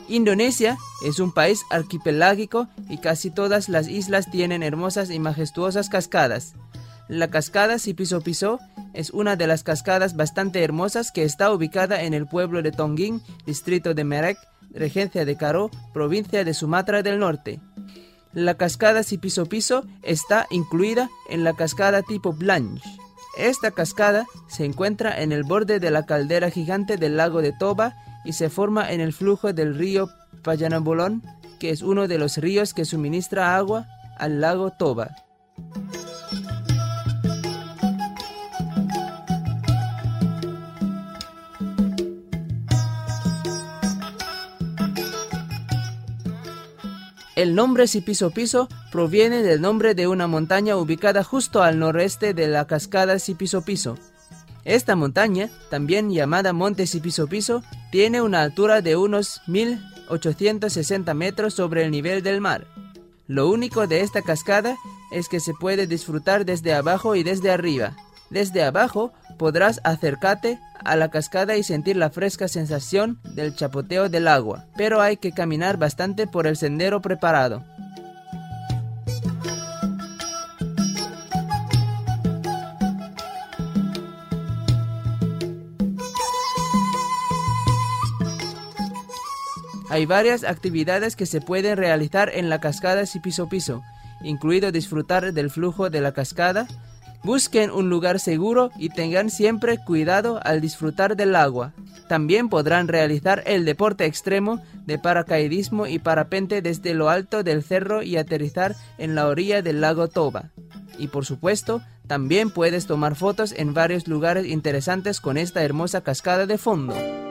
Indonesia es un país archipelágico y casi todas las islas tienen hermosas y majestuosas cascadas. La cascada Sipiso-Piso es una de las cascadas bastante hermosas que está ubicada en el pueblo de Tongging, distrito de Merak, regencia de Karo, provincia de Sumatra del Norte. La cascada Sipiso-Piso está incluida en la cascada tipo Blanche. Esta cascada se encuentra en el borde de la caldera gigante del lago de Toba y se forma en el flujo del río Payanambolon, que es uno de los ríos que suministra agua al lago Toba. El nombre Sipiso-Piso proviene del nombre de una montaña ubicada justo al noreste de la cascada Sipiso-Piso. Esta montaña, también llamada Monte Sipiso-Piso, tiene una altura de unos 1860 metros sobre el nivel del mar. Lo único de esta cascada es que se puede disfrutar desde abajo y desde arriba. Desde abajo podrás acercarte a la cascada y sentir la fresca sensación del chapoteo del agua, pero hay que caminar bastante por el sendero preparado. Hay varias actividades que se pueden realizar en la cascada Sipiso-Piso, incluido disfrutar del flujo de la cascada. Busquen un lugar seguro y tengan siempre cuidado al disfrutar del agua. También podrán realizar el deporte extremo de paracaidismo y parapente desde lo alto del cerro y aterrizar en la orilla del lago Toba. Y por supuesto, también puedes tomar fotos en varios lugares interesantes con esta hermosa cascada de fondo.